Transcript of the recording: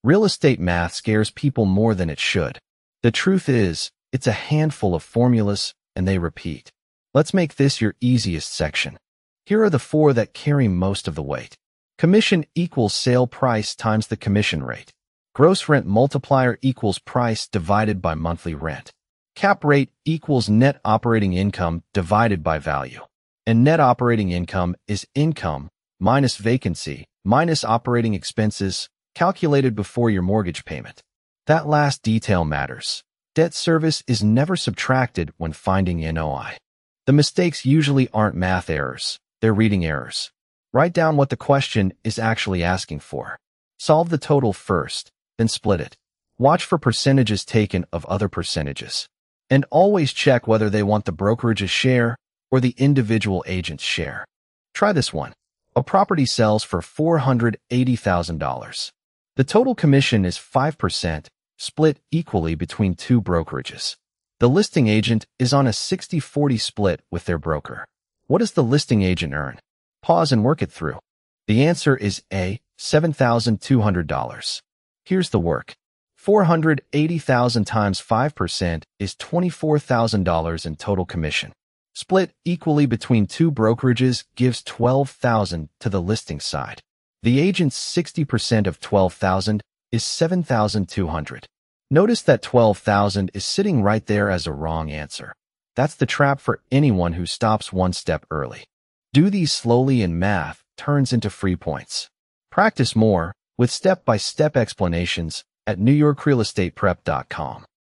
Real estate math scares people more than it should. The truth is, it's a handful of formulas, and they repeat. Let's make this your easiest section. Here are the 4 that carry most of the weight. Commission equals sale price times the commission rate. Gross rent multiplier equals price divided by monthly rent. Cap rate equals net operating income divided by value. And net operating income is income minus vacancy minus operating expenses calculated before your mortgage payment. That last detail matters. Debt service is never subtracted when finding NOI. The mistakes usually aren't math errors, they're reading errors. Write down what the question is actually asking for. Solve the total first, then split it. Watch for percentages taken of other percentages. And always check whether they want the brokerage's share or the individual agent's share. Try this one. A property sells for $480,000. The total commission is 5%, split equally between 2 brokerages. The listing agent is on a 60-40 split with their broker. What does the listing agent earn? Pause and work it through. The answer is A, $7,200. Here's the work. 480,000 times 5% is $24,000 in total commission. Split equally between 2 brokerages gives $12,000 to the listing side. The agent's 60% of $12,000 is $7,200. Notice that $12,000 is sitting right there as a wrong answer. That's the trap for anyone who stops one step early. Do these slowly and math turns into free points. Practice more with step-by-step explanations at NewYorkRealEstatePrep.com.